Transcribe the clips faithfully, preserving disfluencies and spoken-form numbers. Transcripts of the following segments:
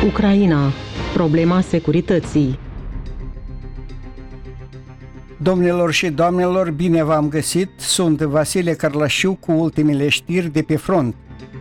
Ucraina. Problema securității. Domnilor și doamnelor, bine v-am găsit! Sunt Vasile Carlașiu cu ultimele știri de pe front.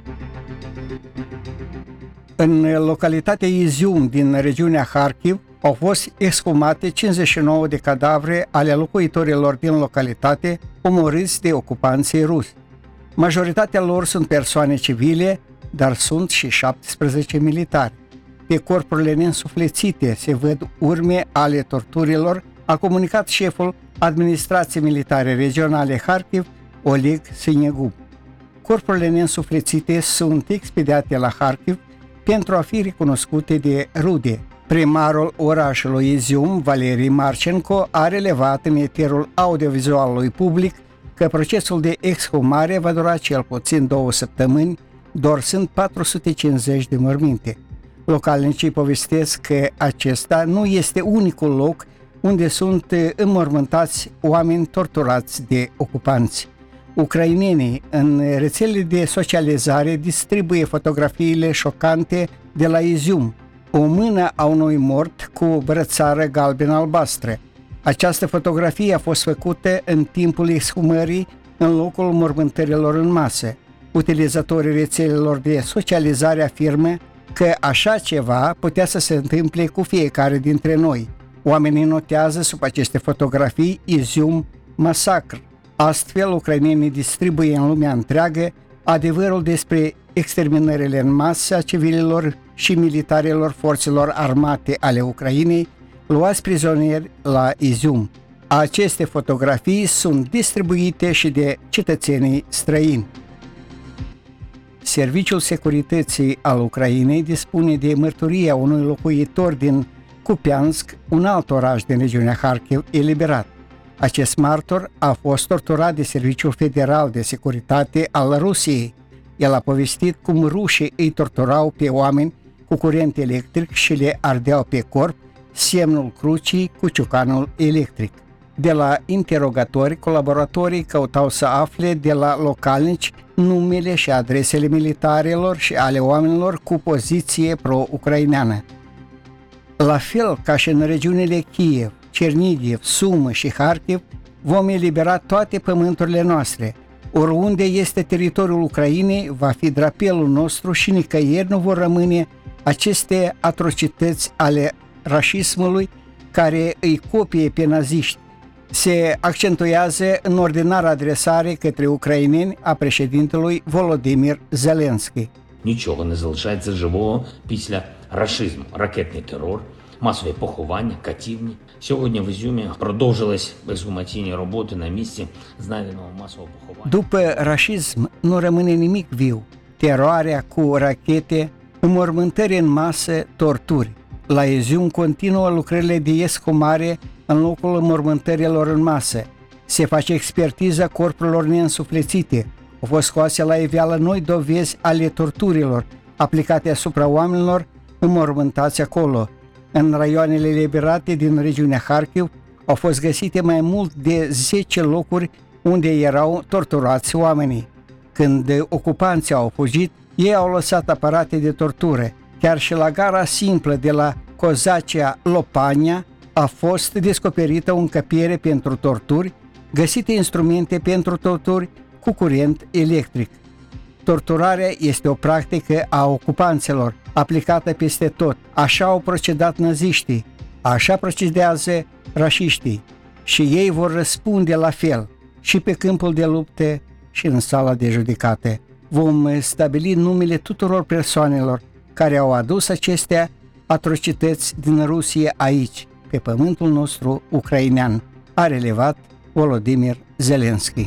În localitatea Izium din regiunea Harkiv au fost exhumate cincizeci și nouă de cadavre ale locuitorilor din localitate omorâți de ocupanții rusi. Majoritatea lor sunt persoane civile, dar sunt și șaptesprezece militari. Pe corpurile neînsuflețite se văd urme ale torturilor, a comunicat șeful Administrației Militare Regionale Harkiv, Oleg Sinegub. Corpurile neînsuflețite sunt expediate la Harkiv pentru a fi recunoscute de rude. Primarul orașului Izium, Valerii Marcenco, a relevat în eterul audiovizualului public că procesul de exhumare va dura cel puțin două săptămâni, doar sunt patru sute cincizeci de morminte. Localnicii povestesc că acesta nu este unicul loc unde sunt înmormântați oameni torturați de ocupanți. Ucrainenii în rețelele de socializare distribuie fotografiile șocante de la Izium, o mână a unui mort cu brățară galben-albastră. Această fotografie a fost făcută în timpul exhumării în locul mormântărilor în masă. Utilizatorii rețelelor de socializare afirmă că așa ceva putea să se întâmple cu fiecare dintre noi. Oamenii notează sub aceste fotografii Izium masacr. Astfel, ucrainenii distribuie în lumea întreagă adevărul despre exterminările în masă a civililor și militarilor forțelor armate ale Ucrainei luați prizonieri la Izium. Aceste fotografii sunt distribuite și de cetățenii străini. Serviciul Securității al Ucrainei dispune de mărturia unui locuitor din Kupiansk, un alt oraș din regiunea Harkiv, eliberat. Acest martor a fost torturat de Serviciul Federal de Securitate al Rusiei. El a povestit cum rușii îi torturau pe oameni cu curent electric și le ardeau pe corp semnul crucii cu ciocanul electric. De la interogatori, colaboratorii căutau să afle de la localnici numele și adresele militarilor și ale oamenilor cu poziție pro-ucraineană. La fel ca și în regiunile Kiev, Cernigiv, Sumă și Harkiv, vom elibera toate pământurile noastre. Oriunde este teritoriul Ucrainei, va fi drapelul nostru și nicăieri nu vor rămâne aceste atrocități ale rașismului care îi copie pe naziști. Se accentuează în ordinară adresare către ucraineni a președintelui Volodymyr Zelensky. Нічого не залишається живого після рашизму. Ракетний терор, масові поховання, катівні. Сьогодні в Ізюмі продовжились ексгумаційні роботи на місці знайденого масового поховання. După rașism nu rămâne nimic viu. Teroarea cu rachete, înmormântări în masă, torturi. La Izium continuă lucrările de exhumare în locul înmormântărilor în masă. Se face expertiza corpurilor neînsuflețite. Au fost scoase la iveală noi dovezi ale torturilor aplicate asupra oamenilor înmormântați acolo. În raioanele eliberate din regiunea Harkiv au fost găsite mai mult de zece locuri unde erau torturați oamenii. Când ocupanții au fugit, ei au lăsat aparate de tortură. Chiar și la gara simplă de la Cozacea Lopania a fost descoperită o încăpere pentru torturi, găsite instrumente pentru torturi cu curent electric. Torturarea este o practică a ocupanților, aplicată peste tot. Așa au procedat naziștii, așa procedează rașiștii și ei vor răspunde la fel și pe câmpul de luptă și în sala de judecată. Vom stabili numele tuturor persoanelor care au adus acestea atrocități din Rusie aici, pe pământul nostru ucrainean, a relevat Volodymyr Zelensky.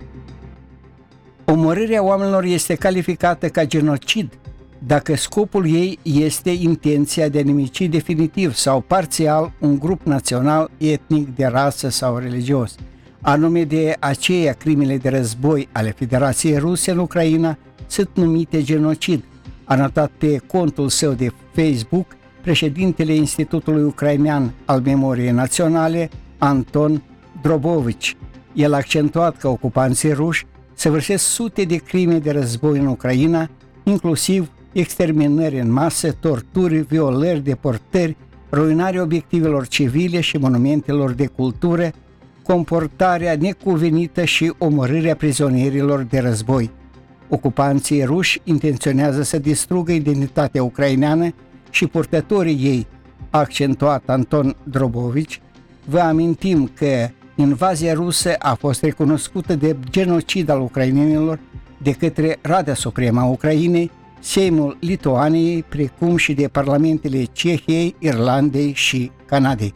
Omorârea oamenilor este calificată ca genocid dacă scopul ei este intenția de a nimici definitiv sau parțial un grup național, etnic, de rasă sau religios. Anume de aceea, crimele de război ale Federației Ruse în Ucraina sunt numite genocid, a notat pe contul său de Facebook președintele Institutului Ucrainean al Memoriei Naționale, Anton Drobovici. El a accentuat că ocupanții ruși săvârșesc sute de crime de război în Ucraina, inclusiv exterminări în masă, torturi, violări, deportări, ruinarea obiectivelor civile și monumentelor de cultură, comportarea necuvenită și omorârea prizonierilor de război. Ocupanții ruși intenționează să distrugă identitatea ucraineană și purtătorii ei, a accentuat Anton Drobovici. Vă amintim că invazia rusă a fost recunoscută de genocid al ucrainenilor de către Rada Supremă a Ucrainei, Seimul Lituaniei, precum și de parlamentele Cehiei, Irlandei și Canadei.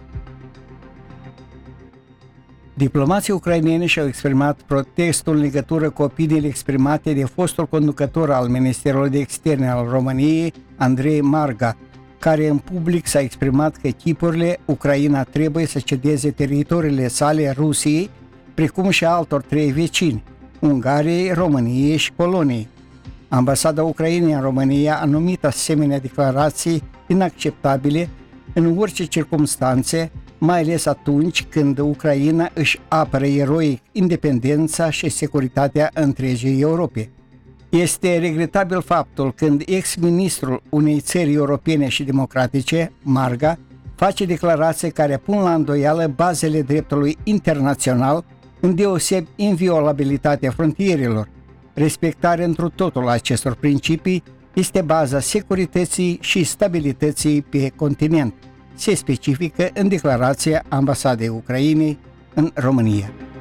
Diplomații ucraineni și-au exprimat protestul în legătură cu opiniile exprimate de fostul conducător al Ministerului de Externe al României, Andrei Marga, care în public s-a exprimat că chipurile Ucraina trebuie să cedeze teritoriile sale Rusiei, precum și altor trei vecini, Ungariei, României și Poloniei. Ambasada Ucrainei în România a numit asemenea declarații inacceptabile în orice circumstanțe, mai ales atunci când Ucraina își apără eroic independența și securitatea întregii Europe. Este regretabil faptul când ex-ministrul unei țări europene și democratice, Marga, face declarații care pun la îndoială bazele dreptului internațional, îndeosebi inviolabilitatea frontierelor. Respectarea întru totul a acestor principii este baza securității și stabilității pe continent, se specifică în declarația Ambasadei Ucrainei în România.